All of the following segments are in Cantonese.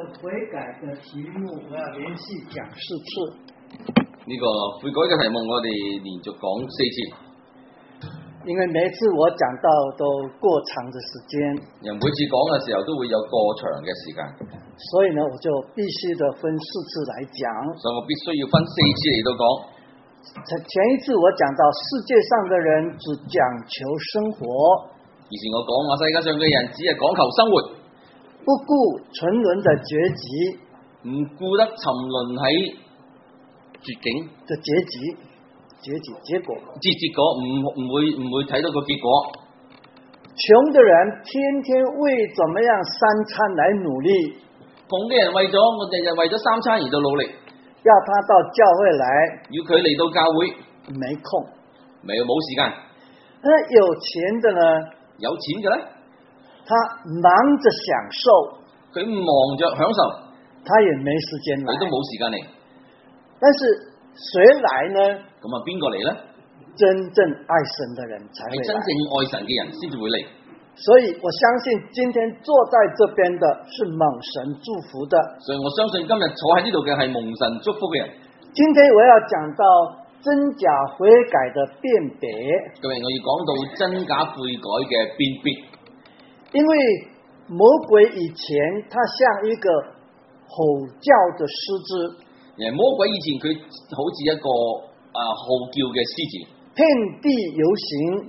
悔改的题目，我要连续讲4次。 呢個悔改嘅題目，我哋連續講4次。 因為每次我講到都過長的時間， 人每次講嘅時候都會有過長嘅時間， 所以呢，我就必須的分4次來講。 所以我必須要分4次嚟到講。 前一次我講到世界上的人只講求生活， 以前我講話世界上嘅人只係講求生活， 不顧沉淪的結局， 唔顧得沉淪喺絕境的結果唔會睇到個結果。 窮的人天天為怎麼樣3餐來努力， 窮嘅人為咗3餐而到努力， 要他到教會來， 要佢嚟到教會沒空， 冇時間。 那有錢的呢？ 有錢嘅咧， 他忙着享受， 佢忙着享受， 他也沒時間來， 佢都冇時間嚟。 但是誰來呢？ 咁啊，邊個嚟咧？ 真正愛神的人才會來， 係真正愛神嘅人先至會嚟。 所以我相信今天坐在這邊的是蒙神祝福的。 所以我相信今日坐喺呢度嘅係蒙神祝福嘅人。 今天我要講到真假悔改的辨別。 今日我要講到真假悔改嘅辨別。 因為魔鬼以前他像一個吼叫的獅子， 魔鬼以前佢好似一個號叫嘅獅子， 遍地遊行，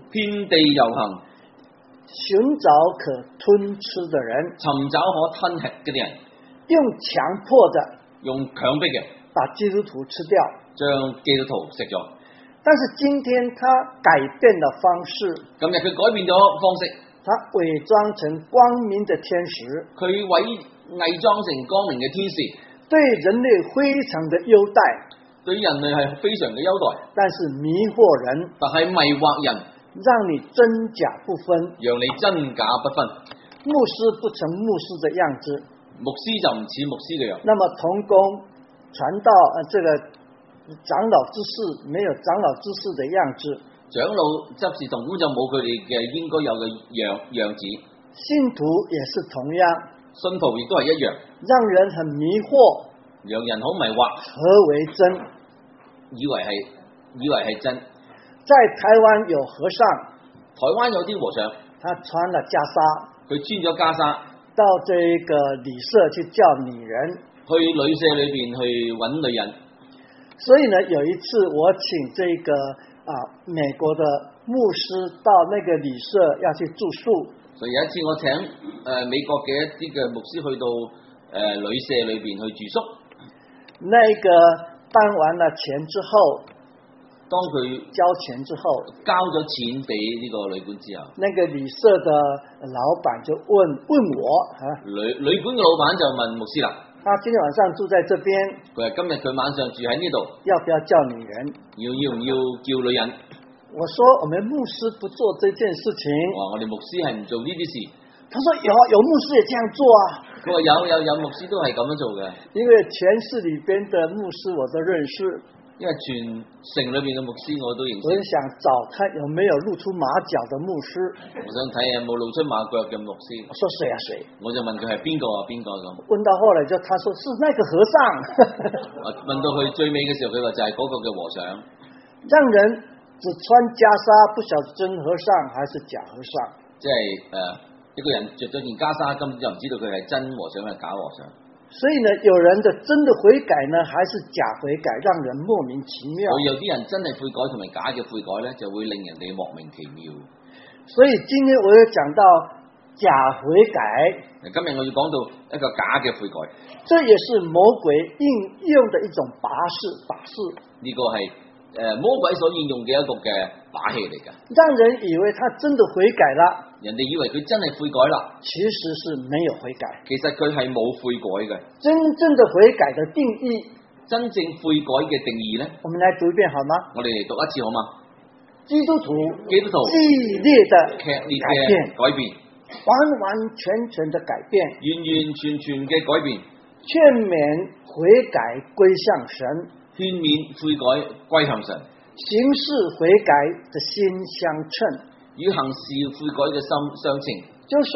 尋找可吞吃的人， 尋找可吞吃嘅人， 用強迫的， 用強迫嘅， 把基督徒吃掉， 將基督徒食咗。 但是今天他改變了方式， 今日佢改變咗方式， 他偽裝成光明的天使， 佢偽裝成光明嘅天使， 對人類非常的優待， 對人類係非常嘅優待， 但是迷惑人， 但係迷惑人。 讓你真假不分， 讓你真假不分， 牧師不成牧師的樣子， 牧師就唔似牧師嘅樣。 那麼同工傳道這個長老執事沒有長老執事的樣子， 長老執事同工就冇佢哋嘅應該有嘅樣子。 信徒也是同樣， 信徒亦都係一樣， 讓人很迷惑， 讓人好迷惑， 何為真？ 以為係真。 在台灣有和尚， 台灣有啲和尚， 他穿了袈裟， 佢穿咗袈裟， 到這個旅社去叫女人， 去旅社裏邊去揾女人。 所以呢，有一次我請這個美國的牧師到那個旅社要去住宿， 所以有一次我請美國嘅一啲嘅牧師去到旅社裏邊去住宿， 那個辦完了錢之後。 當佢交錢之後， 交咗錢俾呢個旅館之後， 那個旅社的老闆就問我旅館嘅老闆就問牧師啦， 他今天晚上住在這邊， 佢話今日佢晚上住喺呢度， 要不要叫女人？ 要唔要叫女人？ 我說我們牧師不做這件事情。 我哋牧師係唔做呢啲事。 他說有牧師也這樣做啊。 佢話有牧師都係咁樣做嘅。 因為全市裏邊的牧師我都認識。 因為全城裏邊嘅牧師我都認識。 我想找看有沒有露出馬腳的牧師。 我想睇下有冇露出馬腳嘅牧師。 我說誰啊誰？我就問佢係邊個咁。 問到後來他說是那個和尚。 問到佢最尾嘅時候，佢話就係嗰個嘅和尚。 讓人只穿袈裟，不曉得真和尚還是假和尚。 即係一個人着咗件袈裟，根本就唔知道佢係真和尚定係假和尚。 所以呢，有人的真的悔改呢，還是假悔改，讓人莫名其妙。 所以有啲人真係悔改同埋假嘅悔改呢，就會令人哋莫名其妙。 所以今天我要講到假悔改。 今日我要講到一個假嘅悔改， 這也是魔鬼應用的一種把式。 呢個係魔鬼所應用嘅一個嘅把戲嚟㗎， 讓人以為他真的悔改了。 人哋以為佢真係悔改啦， 其實是沒有悔改。 其實佢係冇悔改嘅。 真正的悔改的定義， 真正悔改嘅定義呢？ 我們來讀一遍好嗎？ 我哋嚟讀一次好嗎？ 基督徒激烈的劇烈嘅改變， 完完全全的改變， 完完全全嘅改變， 勸勉悔改歸向神， 勸勉悔改歸向神， 行事悔改的心相稱。 與行事悔改嘅心相稱， 就是說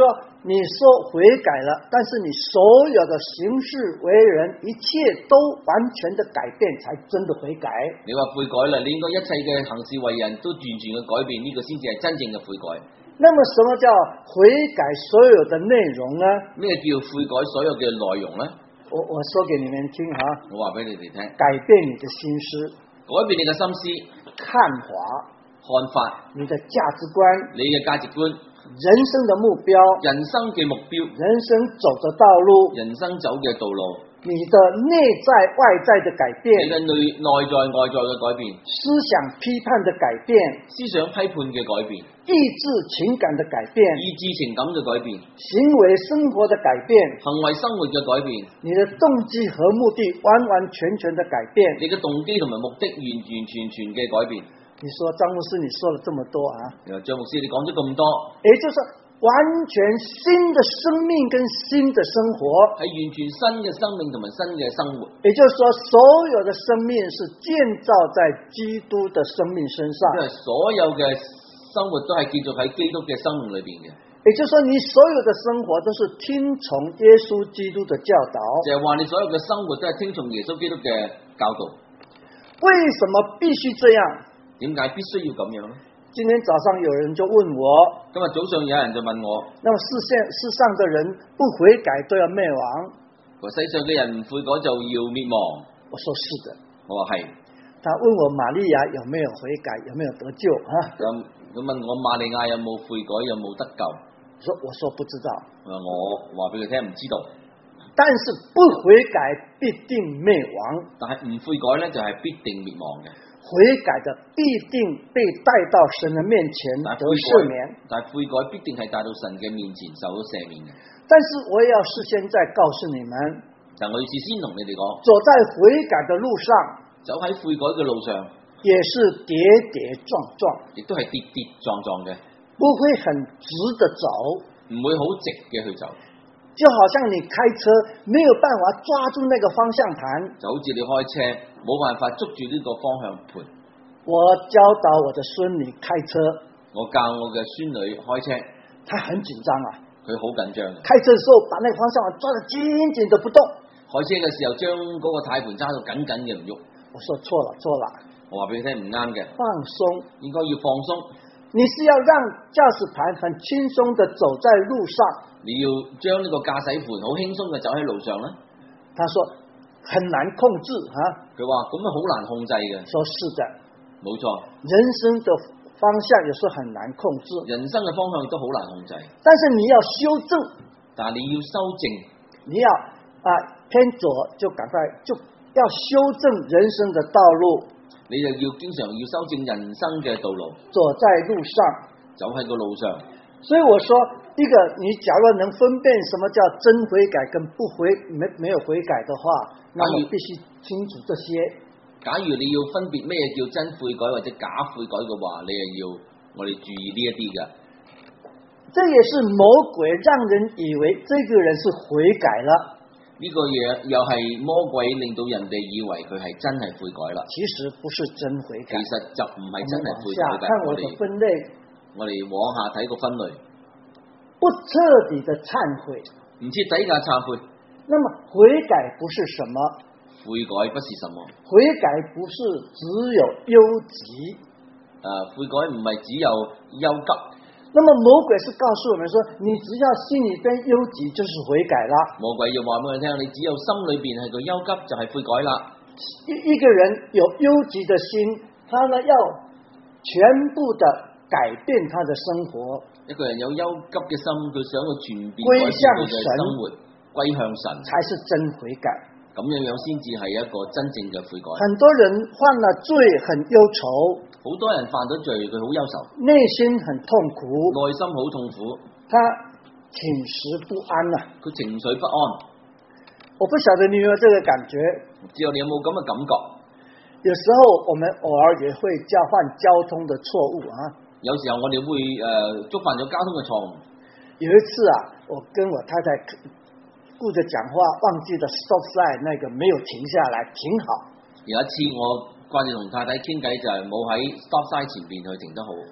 你说悔改了，但是你所有的行事为人，一切都完全的改变，才真的悔改。 你話悔改啦，你應該一切嘅行事為人都完全嘅改變，呢、個先至係真正嘅悔改。 那麼什麼叫悔改所有的內容呢？ 咩叫悔改所有嘅內容呢？ 我說給你們聽哈， 我話俾你哋聽， 改變你的心思， 改變你嘅心思、 看法、 看法、 你的價值觀、 你嘅價值觀、 人生的目標、 人生嘅目標、 人生走的道路、 人生走嘅道路、 你的內在外在的改變、 你嘅內在外在嘅改變、 思想批判的改變、 思想批判嘅改變、 意志情感的改變、 意志情感嘅改變、 行為生活的改變、 行為生活嘅改變、 你的動機和目的完完全全的改變。 你嘅動機同埋目的完完全全嘅改變。 你說張牧師，你說了這麼多啊？ 張牧師，你講咗咁多， 也就是完全新的生命跟新的生活， 係完全新嘅生命同埋新嘅生活。 也就是說，所有的生命是建造在基督的生命身上。 因為所有嘅生活都係建造喺基督嘅生命裏邊嘅。 也就是說，你所有的生活都是聽從耶穌基督的教導。 就係話你所有嘅生活都係聽從耶穌基督嘅教導。 為什麼必須這樣？ 點解必須要咁樣呢？ 今天早上有人就問我， 今日早上有人就問我， 那麼世上的人不悔改都要滅亡？ 世上嘅人唔悔改就要滅亡。 我說是的。 我話係。 他問我瑪利亞有沒有悔改，有沒有得救啊？ 咁問我瑪利亞有冇悔改，有冇得救？ 我說不知道。 我話俾佢聽唔知道。 但是不悔改必定滅亡。 但係唔悔改咧就係必定滅亡嘅。 悔改的必定被帶到神的面前得赦免， 但係悔改必定係帶到神嘅面前受到赦免嘅。 但是我也要事先再告訴你們， 但我要事先同你哋講， 走在悔改的路上， 走喺悔改嘅路上， 也是跌跌撞撞， 亦都係跌跌撞撞嘅， 不會很直的走， 唔會好直嘅去走。 就好像你開車沒有辦法抓住那個方向盤， 就好似你開車冇辦法捉住呢個方向盤。 我教導我的孫女開車， 我教我嘅孫女開車， 她很緊張啊， 佢好緊張嘅。 開車的時候把那個方向盤抓得緊緊的不動， 開車嘅時候將嗰個軚盤揸到緊緊嘅唔喐。 我說錯了， 我話俾你聽唔啱嘅， 放鬆， 應該要放鬆。 你是要讓駕駛盤很輕鬆的走在路上， 你要將呢個駕駛盤好輕鬆嘅走喺路上咧。 他說很難控制啊， 佢話咁樣好難控制嘅。 說是的， 冇錯。 人生的方向也是很難控制， 人生嘅方向亦都好難控制。 但是你要修正， 但係你要修正， 你要偏左就趕快就要修正人生的道路。 你就要經常要修正人生嘅道路， 走在路上， 走喺個路上。 所以我說，一個你假如能分辨什麼叫真悔改跟沒有悔改的話，那麼必須清楚這些。 假如你要分別咩叫真悔改或者假悔改嘅話，你係要我哋注意呢一啲嘅。 這也是魔鬼讓人以為這個人是悔改了。 呢個嘢又係魔鬼令到人哋以為佢係真係悔改啦。 其實不是真悔改， 其實就唔係真係悔改嘅。 我哋往下睇個分類， 不徹底的懺悔， 唔徹底嘅懺悔。 那麼悔改不是什麼？ 悔改不是什麼？ 悔改不是只有憂急。 悔改唔係只有憂急。 那麼魔鬼是告訴我們說，你只要心裏邊憂急就是悔改啦。 魔鬼要話俾我聽，你只有心裏邊係個憂急就係悔改啦。 一個人有憂急的心，他呢要全部的改變他的生活。 一個人有憂急嘅心，佢想去全面歸向神， 歸向神， 才是真悔改。 咁樣先至係一個真正嘅悔改。 很多人犯了罪，很憂愁。 好多人犯咗罪，佢好憂愁， 內心很痛苦， 內心好痛苦， 他寢食不安啊， 佢情緒不安。 我不曉得你有沒有這個感覺？ 唔知道你有冇咁嘅感覺？ 有時候我們偶爾也會交換交通的錯誤啊。 有時候我哋會觸犯咗交通嘅錯誤。 有一次啊，我跟我太太顧着講話，忘記了 stop sign 那個沒有停下來停好。 有一次我掛住同太太傾偈，就係冇喺 stop sign 前邊去停得好。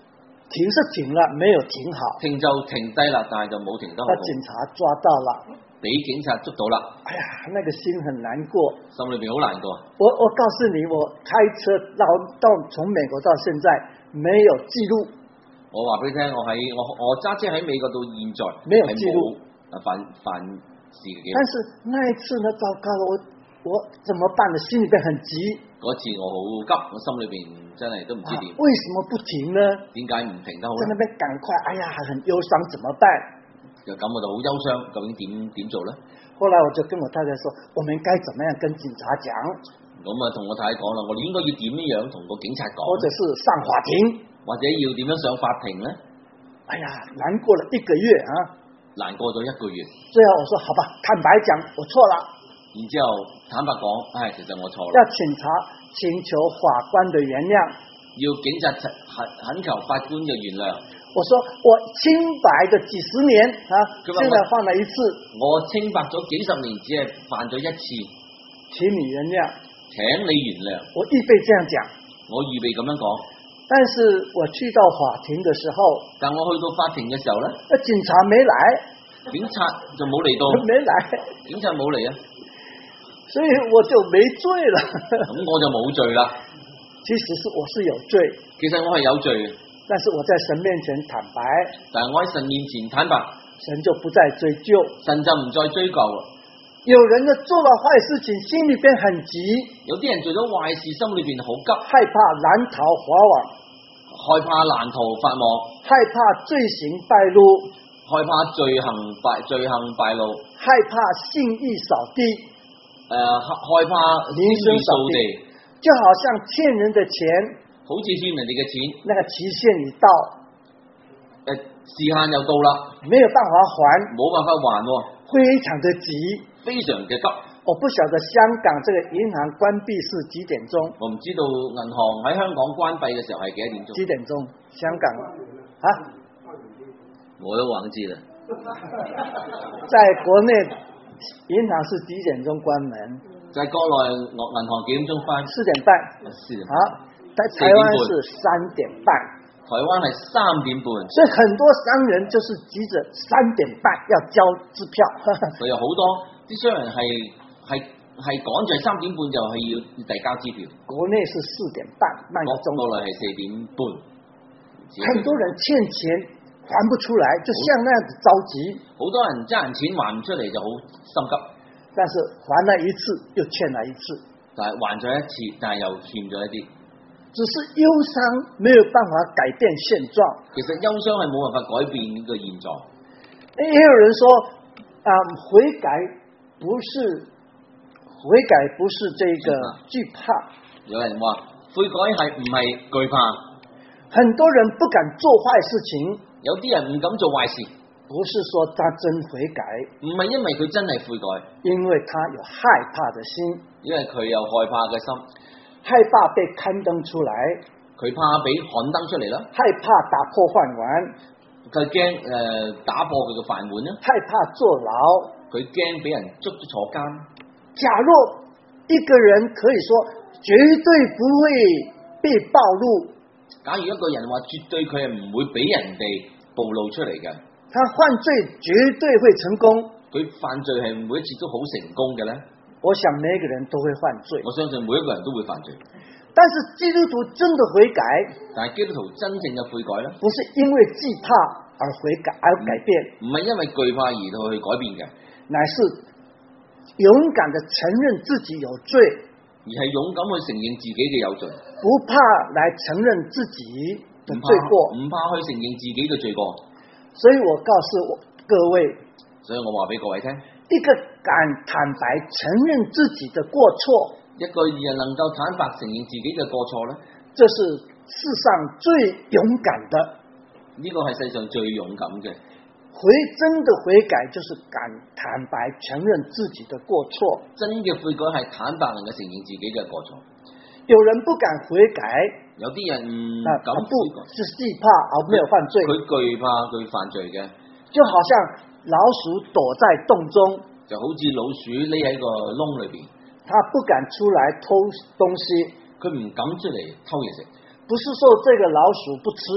停是停了，没有停好。 停就停低啦，但係就冇停得好把警察抓到了， 俾警察捉到啦， 哎呀，那个心很难过。 心裏邊好難過。 我告訴你，我開車到從美國到現在沒有記錄。 我話俾你聽，我揸車喺美國到現在沒有記錄犯事嘅。 但是那一次呢，糟糕了，我怎麼辦呢？心裏邊很急。 嗰次我好急，我心裏邊真係都唔知點。 為什麼不停呢？ 點解唔停得好？ 在那邊趕快，哎呀，很憂傷，怎麼辦？ 就感覺到好憂傷，究竟點做呢？ 後來我就跟我太太說，我們該怎麼樣跟警察講？ 咁啊，同我太太講啦，我哋應該要點樣同個警察講？ 或者是上法庭， 或者要點樣上法庭呢？ 哎呀，難過了1個月啊！ 難過咗1個月。 最後我說好吧，坦白講，我錯了。 然之後坦白講，其實我錯啦。 要請求法官的原諒， 要警察懇求法官嘅原諒。 我說我清白的幾十年啊，現在犯了一次。 我清白咗幾十年，只係犯咗一次， 請你原諒。 請你原諒。 我預備這樣講。 我預備咁樣講。 但是我去到法庭的時候， 但我去到法庭嘅時候呢， 警察沒來， 警察就冇嚟到， 沒來， 警察冇嚟啊， 所以我就沒罪了。 咁我就冇罪啦。 其實我是有罪， 其實我係有罪嘅， 但是我在神面前坦白， 但係我喺神面前坦白， 神就不再追究， 神就唔再追究啦。 有人呢做了壞事情，心裏邊很急， 有啲人做咗壞事，心裏邊好急， 害怕難逃法網， 害怕難逃法網， 害怕罪行敗露， 害怕罪行敗露， 害怕信義掃地， 害怕名聲掃地， 就好像欠人的錢， 好似欠人哋嘅錢， 那個期限已到， 時限又到啦， 沒有辦法還， 冇辦法還喎， 非常的急， 非常嘅急。 我不曉得香港這個銀行關閉是幾點鐘， 我唔知道銀行喺香港關閉嘅時候係幾多點鐘？ 幾點鐘？香港啊？ 我都忘記了。 在國內銀行是幾點鐘關門？ 在國內銀行幾點鐘關 ？4點半。好，台灣是3點半。 台灣係3點半。 所以很多商人就是急着3點半要交支票。 所以好多啲商人係趕住3點半就係要遞交支票。 國內是4點半，半個鐘。 國內係4點半。 很多人欠錢還不出來，就像那樣子着急。 好多人爭人錢還唔出嚟就好心急。 但是還了一次又欠了一次。但係還咗一次，但係又欠咗一啲。只是憂傷沒有辦法改變現狀。 其實憂傷係冇辦法改變呢個現狀。 也有人說悔改不是這個懼怕。 有人話悔改係唔係懼怕？ 很多人不敢做壞事情。 有啲人唔敢做壞事。 不是說他真悔改， 唔係因為佢真係悔改， 因為他有害怕的心， 因為佢有害怕嘅心， 害怕被刊登出來， 佢怕俾刊登出嚟啦， 害怕打破飯碗， 佢驚打破佢嘅飯碗啦， 害怕坐牢， 佢驚俾人捉咗坐監。 假若一個人可以說絕對不會被暴露， 假如一個人話絕對佢係唔會俾人哋暴露出嚟嘅。 他犯罪絕對會成功， 佢犯罪係每一次都好成功嘅咧。 我想每個人都會犯罪， 我相信每一個人都會犯罪。 但是基督徒真的悔改， 但係基督徒真正嘅悔改咧， 不是因為懼怕而悔改而改變， 唔係因為懼怕而去改變嘅， 乃是勇敢地承認自己有罪， 而係勇敢去承認自己嘅有罪， 不怕來承認自己的罪過， 唔怕去承認自己嘅罪過。 所以我告訴各位， 所以我話俾各位聽， 一個敢坦白承認自己的過錯， 一個人能夠坦白承認自己嘅過錯咧， 這是世上最勇敢的。 呢個係世上最勇敢嘅。 真的悔改就是敢坦白承認自己的過錯。 真嘅悔改係坦白能夠承認自己嘅過錯。 有人不敢悔改， 有啲人唔敢悔改， 是懼怕而沒有犯罪。 佢懼怕佢犯罪嘅， 就好像老鼠躲在洞中， 就好似老鼠匿喺個窿裏邊， 他不敢出來偷東西， 佢唔敢出嚟偷嘢食。 不是說這個老鼠不吃，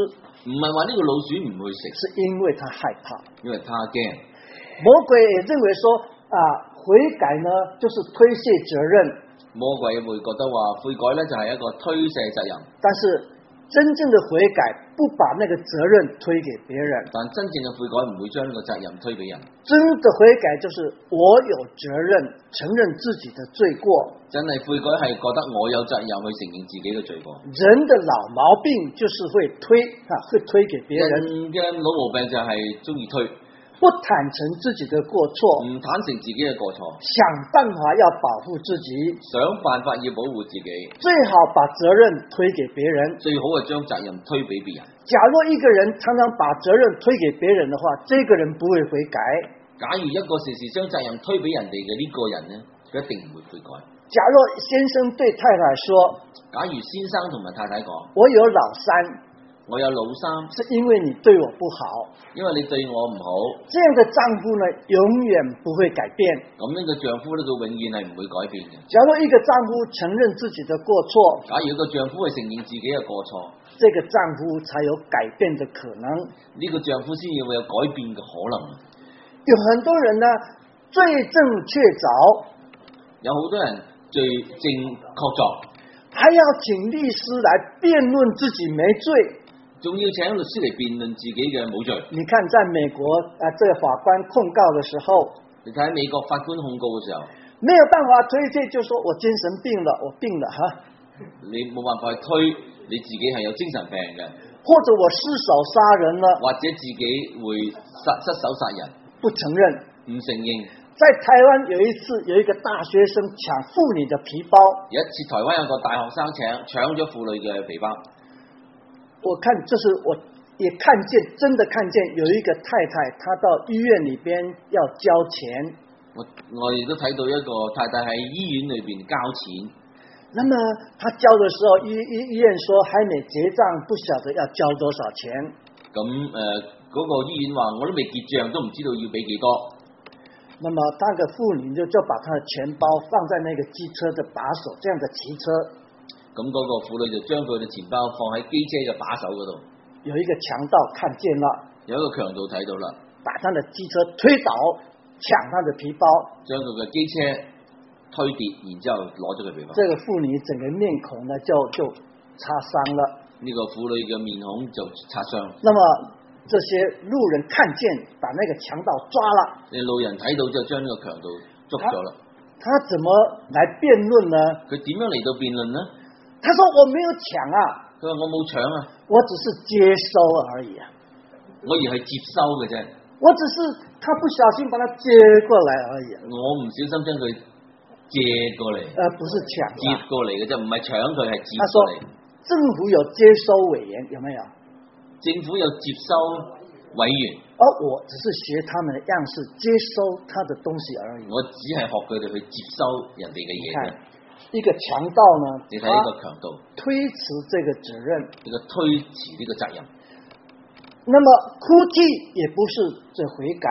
唔係話呢個老鼠唔去食， 是因為他害怕。 因為他驚。 魔鬼也認為說悔改呢就是推卸責任。 魔鬼會覺得話悔改咧就係一個推卸責任， 但是真正的悔改不把那個責任推給別人， 但真正嘅悔改唔會將呢個責任推俾人。 真的悔改就是我有責任承認自己的罪過。 真係悔改係覺得我有責任去承認自己嘅罪過。 人的老毛病就是會推給別人。 人嘅老毛病就係中意推。 不坦誠自己的過錯， 唔坦誠自己嘅過錯， 想辦法要保護自己， 想辦法要保護自己， 最好把責任推給別人， 最好係將責任推俾別人。 假若一個人常常把責任推給別人的話，這個人不會悔改。 假如一個時時將責任推俾人哋嘅呢個人呢，佢一定唔會悔改。 假若先生對太太說， 假如先生同埋太太講， 我有老三， 我有老三， 是因為你對我不好， 因為你對我唔好， 這樣的丈夫呢，永遠不會改變。 咁呢個丈夫呢，佢永遠係唔會改變嘅。 假如一個丈夫承認自己的過錯， 假如一個丈夫係承認自己嘅過錯， 這個丈夫才有改變的可能。 呢個丈夫先至會有改變嘅可能。 有很多人呢，罪證確鑿， 有好多人罪證確鑿， 還要請律師來辯論自己沒罪。 仲要請律師嚟辯論自己嘅冇罪。 你看，在美國這個法官控告的時候， 你睇美國法官控告嘅時候， 沒有辦法推卸，就說我精神病了，我病了哈。 你冇辦法去推你自己係有精神病嘅， 或者我失手殺人了， 或者自己會失手殺人， 不承認， 唔承認。 在台灣有一次，有一個大學生搶婦女的皮包， 有一次台灣有個大學生搶咗婦女嘅皮包。 我看就是我也看見，真的看見有一個太太，她到醫院裏邊要交錢。 我亦都睇到一個太太喺醫院裏邊交錢。 那麼她交的時候，醫院說還沒結賬，不曉得要交多少錢。 咁嗰個醫院話我都未結賬，都唔知道要俾幾多。 那麼那個婦女就把她的錢包放在那個機車的把手，這樣的騎車。 咁嗰個婦女就將佢嘅錢包放喺機車嘅把手嗰度。 有一個強盜看見了， 有一個強盜睇到啦， 把他的機車推倒，搶他的皮包， 將佢嘅機車推跌，然之後攞咗佢皮包。 這個婦女整個面孔呢就擦傷了。 呢個婦女嘅面孔就擦傷。 那麼這些路人看見，把那個強盜抓了。 你路人睇到就將呢個強盜捉咗啦。 他怎麼來辯論呢？ 佢點樣嚟到辯論呢？ 他說我沒有搶啊， 佢話我冇搶啊， 我只是接收而已啊， 我而係接收嘅啫， 我只是他不小心把它接過來而已， 我唔小心將佢借過嚟， 不是搶， 接過嚟嘅啫，唔係搶佢係接過嚟。 政府有接收委員有沒有？ 政府有接收委員， 而我只是學他們的樣式，接收他的東西而已。 我只係學佢哋去接收人哋嘅嘢啫。 一個強盜呢， 你睇呢個強盜推辭這個責任， 呢個推辭呢個責任。 那麼哭泣也不是這悔改，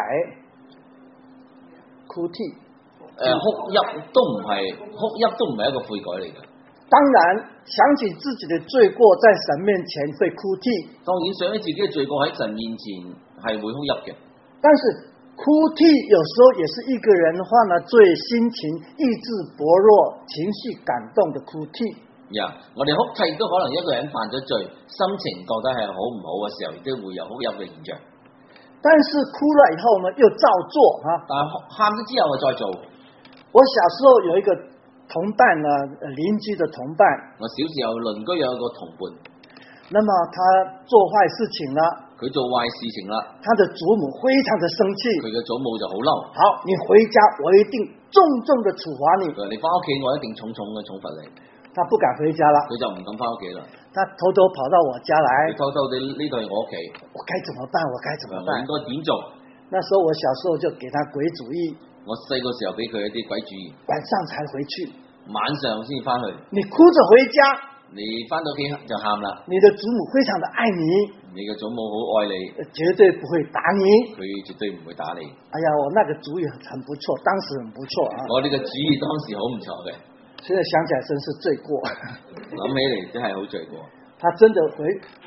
哭泣， 哭泣都唔係一個悔改嚟嘅。 當然想起自己的罪過在神面前會哭泣， 當然想起自己嘅罪過喺神面前係會哭泣嘅，但是哭泣有時候也是一個人犯了罪，心情意志薄弱，情緒感動的哭泣。 我哋哭泣都可能一個人犯咗罪，心情覺得係好唔好嘅時候，亦都會有哭泣嘅現象。 但是哭了以後呢，又照做但係喊咗之後我再做。 我小時候有一個同伴呢，鄰居的同伴。 我小時候鄰居有一個同伴， 那麼他做壞事情了。 佢做壞事情啦， 他的祖母非常的生氣， 佢嘅祖母就好嬲。 好，你回家，我一定重重的處罰你。 你翻屋企，我一定重重嘅處罰你。 他不敢回家了， 佢就唔敢翻屋企啦。 他偷偷跑到我家來， 偷偷地呢度係我屋企， 我該怎麼辦？我該怎麼辦？ 我應該點做？ 那時候我小時候就給他鬼主意。 我細個時候俾佢一啲鬼主意， 晚上才回去， 晚上先翻去。 你哭着回家。 你翻到屋企就喊啦， 你的祖母非常的愛你， 你嘅祖母好愛你， 絕對不會打你， 佢絕對唔會打你。 哎呀，我那個主意很不錯，當時很不錯啊。 我呢個主意當時好唔錯嘅， 現在想起來真是罪過。 諗起嚟真係好罪過。 他真的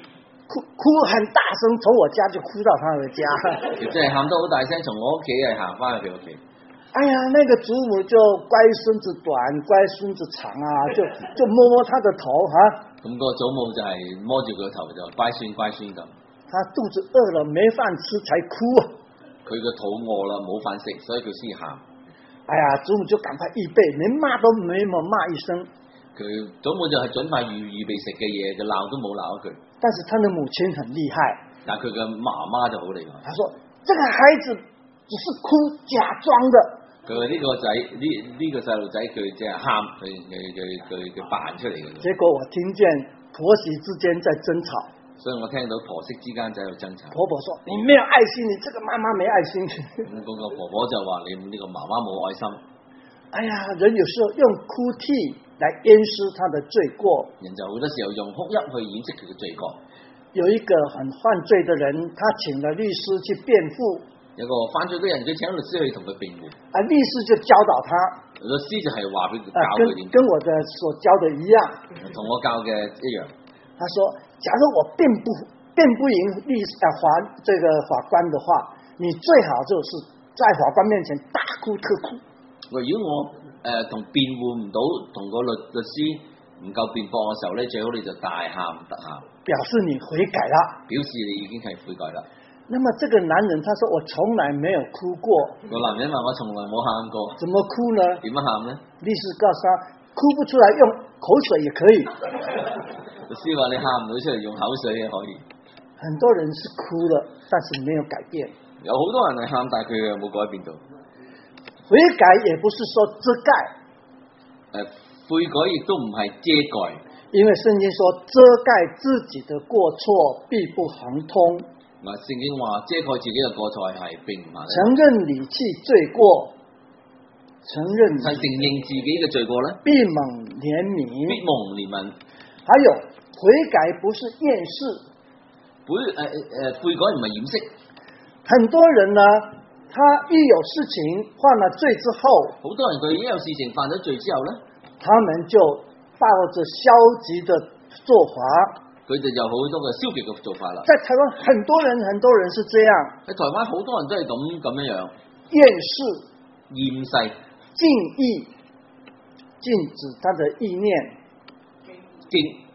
哭很大声，從我家就哭到他的家。 即係喊得好大聲，從我屋企係行翻去佢屋企。 哎呀，那個祖母就乖孫子短，乖孫子長啊，就摸摸他的頭哈。 咁個祖母就係摸住佢個頭就乖孫乖孫咁。 他肚子餓了，沒飯吃才哭啊。 佢個肚餓啦，冇飯食，所以佢先喊。 哎呀，祖母就趕快預備，連罵都沒有罵一聲。 佢祖母就係準備預備食嘅嘢，就鬧都冇鬧佢。 但是他的母親很厲害， 但係佢嘅媽媽就好厲害。 他說：這個孩子只是哭，假裝的。 佢話呢個仔呢個細路仔佢即係喊，佢扮出嚟嘅。 結果我聽見婆媳之間在爭吵。 所以我聽到婆媳之間就喺度爭吵。 婆婆說：你沒有愛心，你這個媽媽沒愛心。 咁嗰個婆婆就話你呢個媽媽冇愛心。 哎呀，人有時候用哭泣來掩飾他的罪過。 人就好多時候用哭泣去掩飾佢嘅罪過。 有一個很犯罪的人，他請了律師去辯護。 有個犯罪嘅人，佢請律師去同佢辯護。 啊，律師就教導他。 律師就係話俾佢教佢點。 跟我的所教的一樣。 同我教嘅一樣。 他說：假如我辯不贏這個法官的話，你最好就是在法官面前大哭特哭。 如果我同辯護唔到，同個律師唔夠辯駁嘅時候咧，最好你就大喊特喊， 表示你悔改了， 表示你已經係悔改啦。 那麼這個男人他說：我從來沒有哭過。 個男人話：我從來冇喊過。怎麼哭呢？ 點樣喊呢？ 律師告訴他：哭不出來用口水也可以。 律師話：你喊唔到出嚟，用口水也可以。 很多人是哭了，但是沒有改變。 有好多人係喊，但係佢又冇改變到。 悔改也不是說遮蓋， 悔改亦都唔係遮蓋， 因為聖經說遮蓋自己的過錯必不亨通。 嗱，聖經話遮蓋自己嘅過錯係並唔行。 承認離棄罪過，承認自己嘅罪過咧， 必蒙憐憫， 必蒙憐憫。 還有悔改不是掩飾， 悔改唔係掩飾。 很多人呢，他一有事情犯了罪之後， 好多人佢一有事情犯咗罪之後咧， 他們就抱着消極的做法。 佢哋有好多嘅消極嘅做法啦。 在台灣很多人是這樣。喺台灣好多人都係咁樣樣。 厭世、 厭世、 禁意、禁止他的意念、禁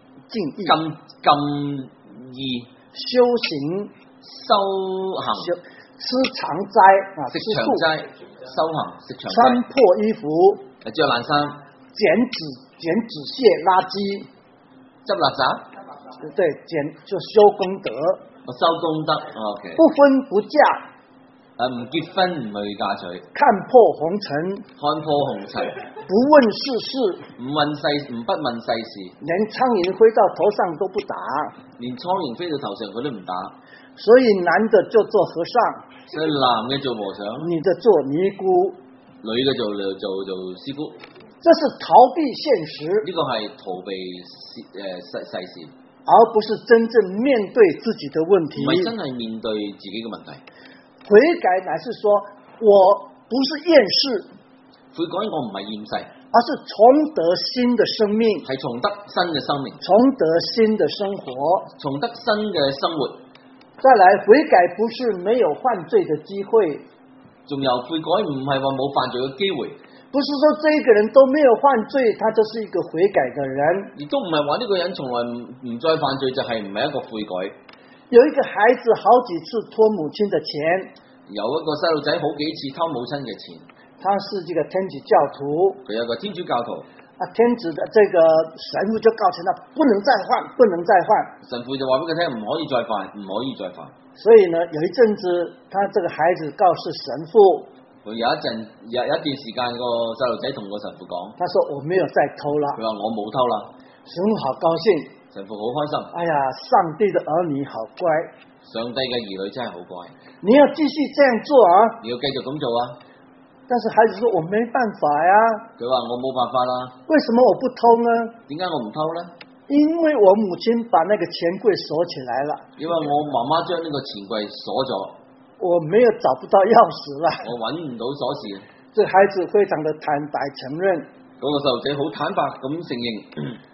意、修行、 修行、 吃長齋啊， 食長齋、修行、食長齋、 穿破衣服、 着爛衫、 剪紙屑、垃圾、 執垃圾。 對，就修功德， 收功德 ，OK， 不分不嫁， 唔結婚唔去嫁娶， 看破紅塵，不問世事， 唔不問世事， 連蒼蠅飛到頭上都不打， 連蒼蠅飛到頭上佢都唔打， 所以男的就做和尚， 所以男嘅做和尚， 女的做尼姑， 女嘅做師姑， 這是逃避現實， 呢個係逃避世事。 而不是真正面對自己的問題， 唔係真係面對自己嘅問題。 悔改乃是說，我不是厭世， 悔改我唔係厭世， 而是重得新的生命， 係重得新嘅生命， 重得新的生活， 重得新嘅生活。 再來，悔改不是沒有犯罪的機會， 仲有悔改唔係話冇犯罪嘅機會。 不是說這個人都沒有犯罪，他就是一個悔改的人。 亦都唔係話呢個人從來唔再犯罪就係唔係一個悔改。 有一個孩子好幾次偷母親的錢， 有一個細路仔好幾次偷母親嘅錢。 他是這個天主教徒， 佢有個天主教徒。 天主的這個神父就告訴他不能再犯，不能再犯。 神父就話俾佢聽唔可以再犯，唔可以再犯。 所以呢，有一陣子，他這個孩子告訴神父。 佢有一段時間，個細路仔同個神父講， 他說我沒有再偷了。 佢話我冇偷啦。 神父好高興， 神父好開心。 哎呀，上帝的兒女好乖， 上帝嘅兒女真係好乖。 你要繼續這樣做啊！ 你要繼續咁做啊！ 但是孩子說我沒辦法呀。 佢話我冇辦法啦。 為什麼我不偷呢？ 點解我唔偷呢？ 因為我母親把那個錢櫃鎖起來了。 因為我媽媽將呢個錢櫃鎖咗。 我沒有找不到鑰匙了， 我揾唔到鎖匙。 這孩子非常的坦白承認， 嗰個細路仔好坦白咁承認，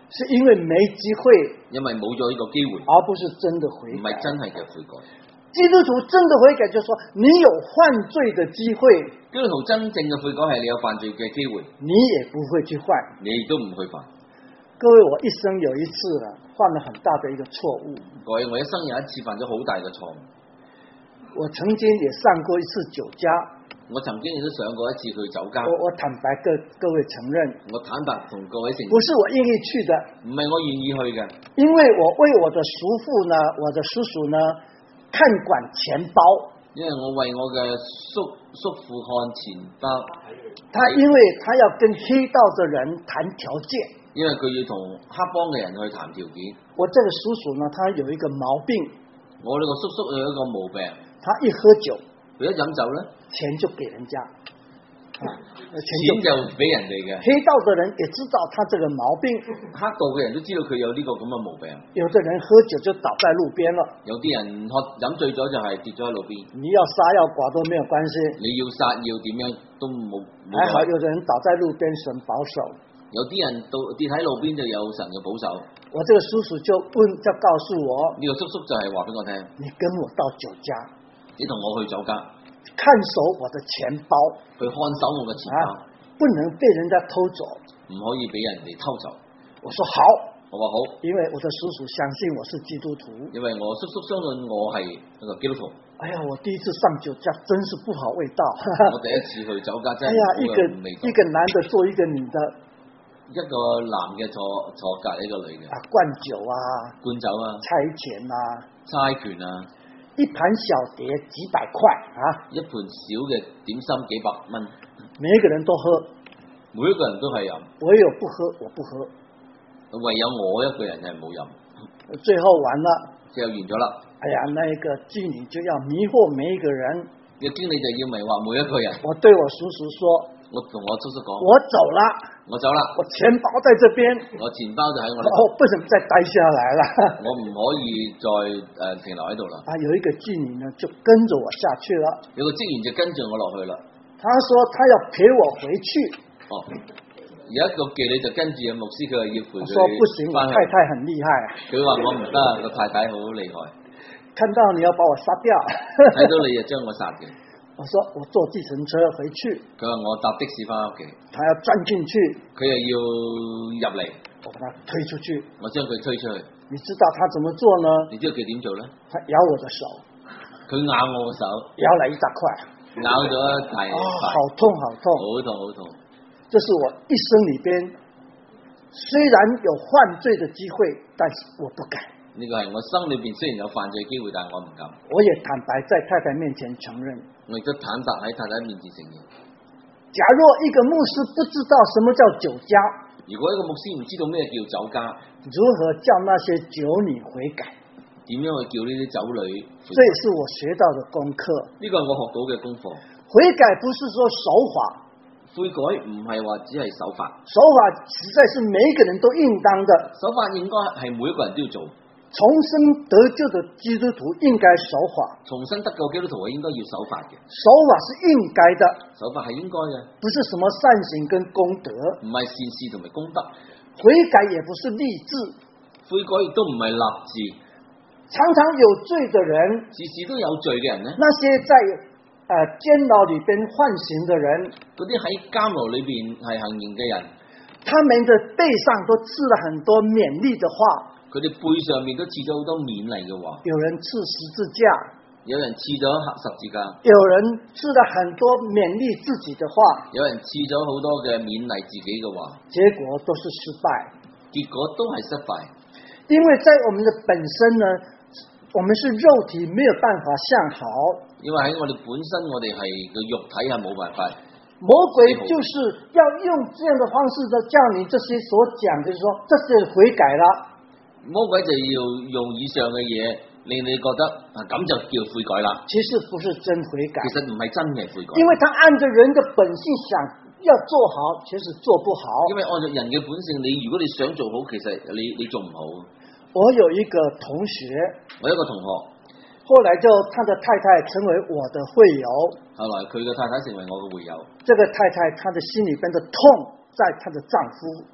是因為沒機會， 因為冇咗呢個機會， 而不是真的悔改。 唔係真係嘅悔改。 基督徒真的悔改，就是說你有犯罪的機會， 基督徒真正嘅悔改係你有犯罪嘅機會， 你也不會去犯。 你亦都唔去犯。 各位，我一生有一次犯了很大的一個錯誤。 各位，我一生有一次犯咗好大嘅錯誤。 我曾經也上過一次酒家， 我曾經亦都上過一次去酒家。 我坦白各位承認， 我坦白同各位承認， 不是我願意去的， 唔係我願意去嘅， 因為我為我的叔父呢，我的叔叔呢，看管錢包。 因為我為我嘅叔父看錢包。 他因為他要跟黑道的人談條件， 因為佢要同黑幫嘅人去談條件。 我這個叔叔呢，他有一個毛病， 我呢個叔叔有一個毛病， 他一喝酒， 佢一飲酒咧， 錢就給人家， 錢就俾人哋嘅。 黑道的人也知道他這個毛病， 黑道嘅人都知道佢有呢個咁嘅毛病。 有的人喝酒就倒在路邊了， 有啲人飲醉咗就係跌咗喺路邊。 你要殺要剮都沒有關係， 你要殺要點樣都冇。 還好有的人倒在路邊，神保守。 有啲人跌喺路邊就有神嘅保守。 我這個叔叔就告訴我， 呢個叔叔就係話俾我聽， 你跟我到酒家， 你同我去酒家， 看守我的錢包， 去看守我嘅錢包， 不能被人家偷走， 唔可以俾人哋偷走。 我說好， 我話好， 因為我的叔叔相信我是基督徒， 因為我叔叔相信我係一個基督徒。 哎呀，我第一次上酒家真是不好味道。 我第一次去酒家真係哎呀，一個男的做一個女的， 一個男嘅坐隔籬一個女嘅， 灌酒啊， 灌酒啊， 猜拳啊， 猜拳啊， 一盤小碟幾百塊啊， 一盤小嘅點心幾百蚊， 每一個人都喝， 每一個人都係飲， 唯有不喝我不喝， 唯有我一個人係冇飲。 最後完了， 最後完咗啦。 哎呀，那一個經理就要迷惑每一個人， 個經理就要迷惑每一個人。 我對我叔叔說， 我同我叔叔講， 我走了， 我走啦， 我錢包在這邊， 我錢包就喺我度， 不能再待下來了， 我唔可以再停留喺度啦。 啊，有一個經理呢就跟着我下去了， 有個職員就跟住我落去啦。 他說他要陪我回去。 哦，有一個妓女就跟住阿牧師，佢話要陪佢。 我說不行，我太太很厲害。 佢話我唔得，個太太好厲害。 看到你要把我殺掉， 睇到你就將我殺嘅。 我說我坐計程車回去。 佢話我搭的士翻屋企。 他要鑽進去， 佢又要入嚟， 我把他推出去。 我將佢推出去。 你知道他怎麼做呢？ 你知道佢點做咧？ 他咬我的手， 佢咬我個手， 咬了一大塊， 咬咗一大塊， 好痛好痛， 好痛好痛。 這是我一生裏邊雖然有犯罪的機會，但是我不敢。 呢個係我心裏邊雖然有犯罪機會，但我唔敢。 我也坦白在太太面前承認。 我亦都坦白喺太太面前承認。 假若一個牧師不知道什麼叫酒家， 如果一個牧師唔知道咩叫酒家， 如何叫那些酒女悔改？ 點樣去叫呢啲酒女？ 這也是我學到的功課。 呢個係我學到嘅功課。 悔改不是說守法， 悔改唔係話只係守法， 守法實在是每一個人都應當的。 守法應該係每一個人都要做。 重生得救的基督徒應該守法， 重生得救基督徒應該要守法嘅。 守法是應該的， 守法係應該嘅， 不是什麼善行跟功德， 唔係善事同埋功德。 悔改也不是立志， 悔改亦都唔係立志。 常常有罪的人， 時時都有罪嘅人呢？ 那些在監牢裏邊判刑的人， 嗰啲喺監牢裏邊係行刑嘅人， 他們的背上都刺了很多勉勵的話。 佢哋背上面都刺咗好多勉勵嘅話， 有人刺十字架， 有人刺咗十字架， 有人刺了很多勉勵自己的話， 有人刺咗好多嘅勉勵自己嘅話， 結果都是失敗， 結果都係失敗。 因為在我們的本身呢，我們是肉體，沒有辦法向好。 因為喺我哋本身，我哋係個肉體係冇辦法。 魔鬼就是要用這樣的方式呢，叫你這些所講的，就是說這是悔改了。 魔鬼就要用以上嘅嘢令你覺得咁就叫悔改啦。 其實不是真悔改， 其實唔係真嘅悔改。 因為他按着人的本性想要做好，其實做不好。 因為按照人嘅本性，如果你想做好，其實你做唔好。 我有一個同學， 我有一個同學， 後來就他的太太成為我的會友。 後來佢嘅太太成為我嘅會友。 這個太太她的心裏邊的痛，在她的丈夫。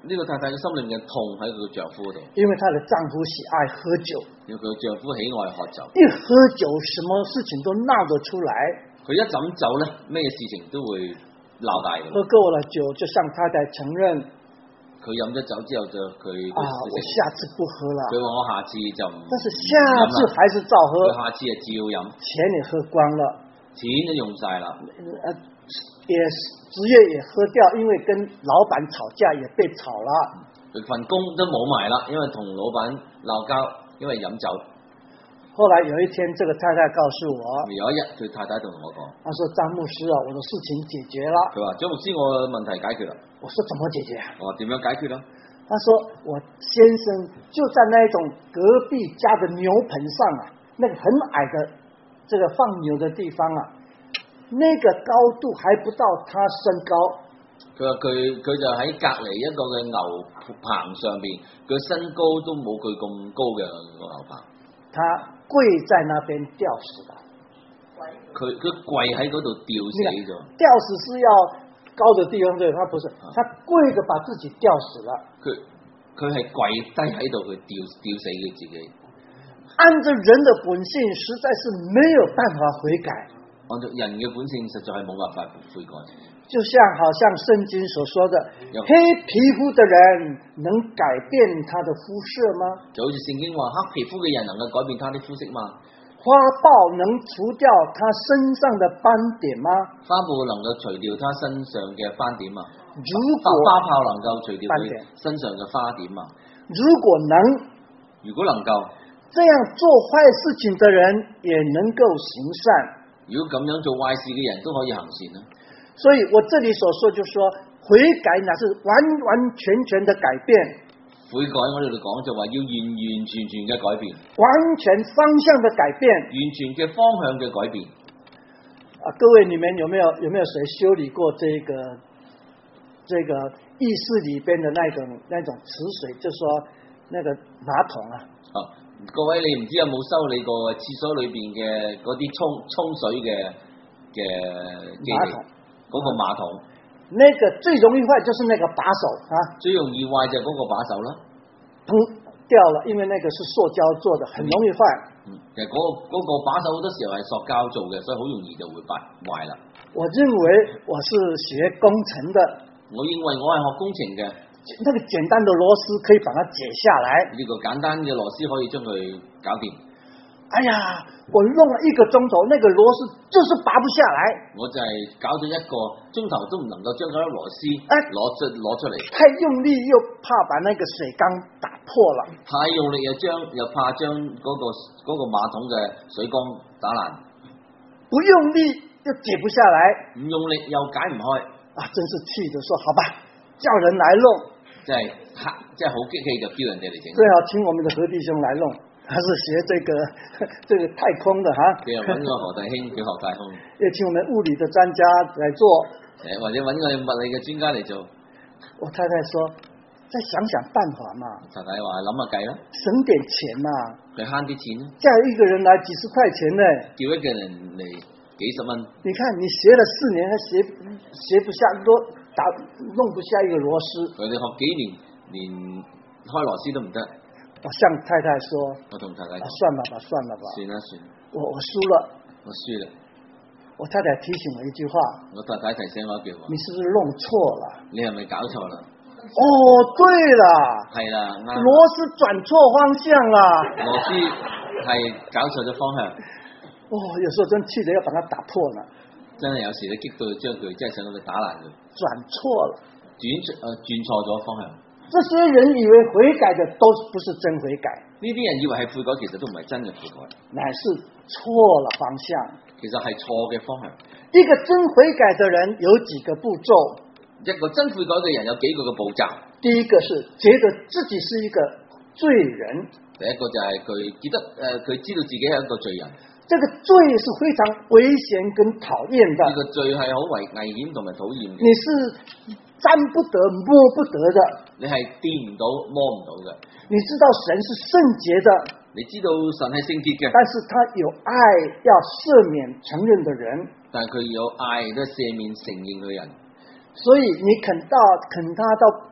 呢個太太嘅心裏面嘅痛喺佢嘅丈夫嗰度， 因為她的丈夫喜愛喝酒， 因為佢嘅丈夫喜愛喝酒， 一喝酒什麼事情都鬧得出來。 佢一飲酒咧，咩事情都會鬧大嘅。 喝夠了酒就向太太承認， 佢飲咗酒之後就佢我下次不喝了。 佢話我下次就唔， 但是下次還是照喝， 佢下次係照飲， 錢也喝光了， 錢都用晒啦， 也職業也喝掉，因為跟老闆吵架也被炒了。 佢份工都冇埋啦，因為同老闆鬧交，因為飲酒。 後來有一天，這個太太告訴我， 有一日佢太太同我講， 她說張牧師啊，我的事情解決了。 佢話張牧師，我嘅問題解決啦。 我說怎麼解決啊？ 我話點樣解決啦？ 他說我先生就在那種隔壁家的牛棚上啊，那個很矮的這個放牛的地方啊，那個高度還不到他身高。 佢話佢就喺隔離一個嘅牛棚上邊，佢身高都冇佢咁高嘅個牛棚。 他跪在那邊吊死了。 佢跪喺嗰度吊死咗。 吊死是要高的地方，對，他不是，他跪着把自己吊死了。 佢係跪低喺度，佢吊死佢自己。 按照人的本性，實在是沒有辦法悔改。 按照人嘅本性，實在係冇辦法悔改。 就好像聖經所說的，黑皮膚的人能改變他的膚色嗎？ 就好似聖經話，黑皮膚嘅人能夠改變他的膚色嗎？ 花豹能除掉他身上的斑點嗎？ 花豹能夠除掉他身上嘅斑點嗎？ 如果花豹能夠除掉佢身上嘅花點嗎？ 如果能夠這樣做壞事情的人也能夠行善， 如果咁樣做壞事嘅人都可以行善呢？ 所以我這裏所說就是說，悔改乃是完完全全的改變。 悔改我哋講就話要完完全全嘅改變， 完全方向的改變， 完全嘅方向嘅改變。 各位你們有沒有誰修理過這個浴室裏邊的那種池水，就是說那個馬桶啊？ 各位你唔知有冇修理過廁所裏邊嘅嗰啲沖水嘅馬桶？嗰個馬桶， 那個最容易壞就是那個把手啊， 最容易壞就係嗰個把手啦， 砰掉了，因為那個是塑膠做的，很容易壞。 其實嗰個把手好多時候係塑膠做嘅，所以好容易就會壞啦。 我認為我是學工程的， 我認為我係學工程嘅， 那個簡單的螺絲可以把它解下來， 呢個簡單嘅螺絲可以將佢搞掂。哎呀，我弄了1個鐘頭，那個螺絲就是拔不下來。 我就係搞咗1個鐘頭都唔能夠將嗰粒螺絲攞出嚟。 太用力又怕把那個水缸打破了。 太用力又怕將嗰個馬桶嘅水缸打爛。 不用力又解不下來。 唔用力又解唔開。 真是氣的說，好吧，叫人來弄。 即係好激氣就叫人哋嚟整。 最好請我們的何弟兄來弄。還是學這個太空的哈， 對，揾個何弟兄叫學太空， 也請我們物理的專家來做， 或者揾個物理嘅專家嚟做。 我太太說，再想想辦法嘛。 太太話諗下計啦， 省點錢嘛， 佢慳啲錢咯。 叫一個人來幾十塊錢呢， 叫一個人嚟幾十蚊。 你看你學了4年，還學不下弄不下一個螺絲。 佢哋學幾年，連開螺絲都唔得。 我向太太說， 我同太太講， 算了吧，算了吧， 算啦算。 我輸了， 我輸了。 我太太提醒我一句話， 我太太提醒我一句話， 你是不是弄錯了？ 你係咪搞錯啦？ 哦，對了， 係啦， 螺絲轉錯方向啦， 螺絲係搞錯咗方向。 有時候真氣得要把它打破了。 真係有時你激到將佢，真係想到佢打爛佢。 轉錯了， 轉錯咗方向。 這些人以為悔改的都不是真悔改， 呢啲人以為係悔改，其實都唔係真嘅悔改， 乃是錯了方向。 其實係錯嘅方向。 一個真悔改的人有幾個步驟？ 一個真悔改嘅人有幾個嘅步驟。 第一個是覺得自己是一個罪人。 第一個就係佢知道自己係一個罪人。 這個罪是非常危險跟討厭的。 呢個罪係好危險同埋討厭嘅。 你是沾不得摸不得的， 你係掂唔到摸唔到嘅。 你知道神是聖潔的， 你知道神係聖潔嘅， 但是他有愛要赦免承認的人， 但係佢有愛都赦免承認嘅人。 所以你肯他到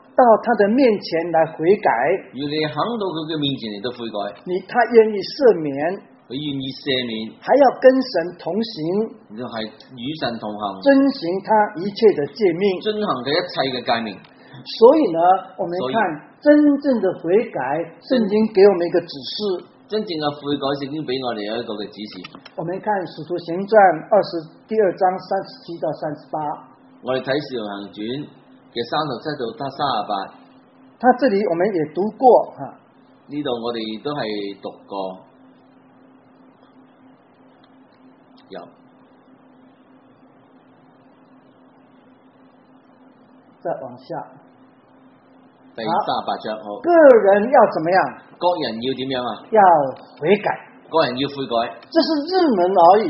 到他的面前來悔改， 如果你肯到佢嘅面前嚟到悔改， 他願意赦免， 佢願意赦免， 還要跟神同行， 就係與神同行， 遵行他一切的誡命， 遵行佢一切嘅誡命。 所以呢，我們看真正的悔改，聖經給我們一個指示。 真正嘅悔改聖經俾我哋有一個嘅指示。 我們看使徒行傳第2章37到38。 我哋睇使徒行傳嘅37到38。 他這裡我們也讀過哈， 呢度我哋都係讀過。有。 再往下。 第38章好。 個人要怎麼樣？ 各人要點樣啊？ 要悔改。 個人要悔改。 這是入門而已。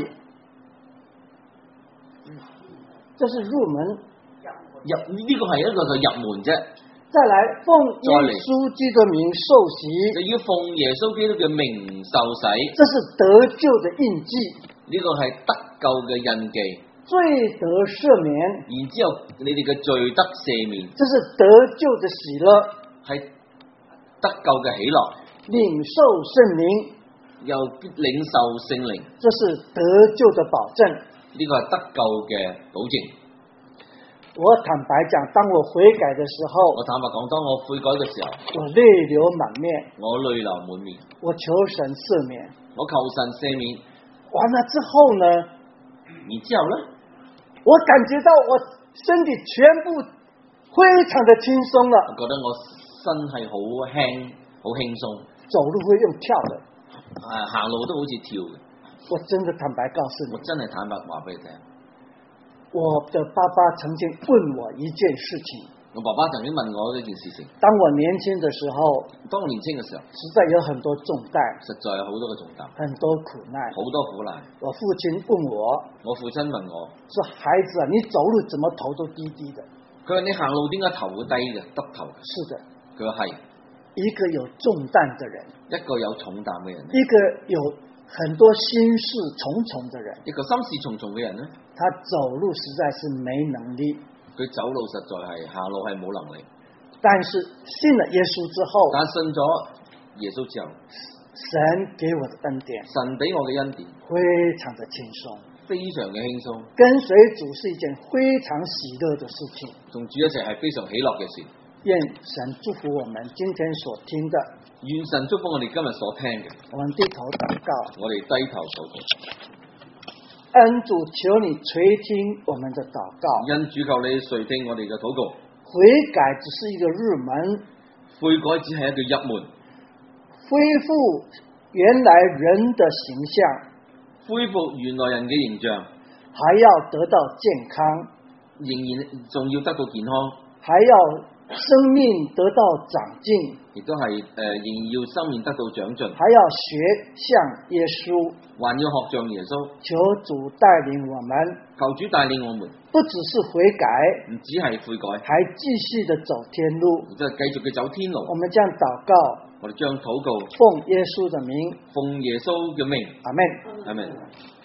這是入門。 呢個係一個嘅入門啫。 再來奉耶穌基督名受洗。 就要奉耶穌基督嘅名受洗。 這是得救的印記。 呢個係得救嘅印記。 罪得赦免， 然之後你哋嘅罪得赦免， 這是得救的喜樂， 係得救嘅喜樂， 領受聖靈， 又領受聖靈， 這是得救的保證， 呢個係得救嘅保證。 我坦白講，當我悔改的時候， 我坦白講，當我悔改嘅時候， 我淚流滿面， 我淚流滿面， 我求神赦免， 我求神赦免。 完了之後呢？ 然之後呢？ 我感覺到我身體全部非常的輕鬆了。 我覺得我身係好輕，好輕鬆。 走路會用跳的。 行路都好似跳嘅。 我真的坦白告訴你。 我真係坦白話俾你聽。 我的爸爸曾經問我一件事情。 我爸爸曾經問我呢件事情。 當我年輕的時候， 當我年輕嘅時候， 實在有很多重擔， 實在有好多嘅重擔， 很多苦難， 好多苦難。 我父親問我， 我父親問我， 說孩子啊，你走路怎麼頭都低低的？ 佢話你行路點解頭會低嘅，耷頭？ 是的， 佢話係。 一個有重擔的人， 一個有重擔嘅人， 一個有很多心事重重的人， 一個心事重重嘅人呢， 他走路實在是沒能力。 佢走路實在係行路係冇能力， 但是信了耶穌之後， 但信咗耶穌之後， 神給我的恩典， 神俾我嘅恩典非常的輕鬆， 非常嘅輕鬆。 跟隨主是一件非常喜樂的事情， 同主一齊係非常喜樂嘅事。 願神祝福我們今天所聽的， 願神祝福我哋今日所聽嘅。 我們低頭禱告， 我哋低頭禱告。 恩主，求你垂聽我們的禱告。 恩主，求你垂聽我哋嘅禱告。 悔改只是一個入門， 悔改只係一個入門。 恢復原來人的形象， 恢復原來人嘅形象， 還要得到健康， 仍然仲要得到健康， 還要生命得到長進， 亦都係仍然要生命得到長進， 還要學像耶穌， 還要學像耶穌。 求主帶領我們， 求主帶領我們， 不只是悔改， 唔只係悔改， 還繼續的走天路， 即係繼續嘅走天路。 我們將禱告， 我哋將禱告奉耶穌的名， 奉耶穌嘅名， 阿們， 阿們。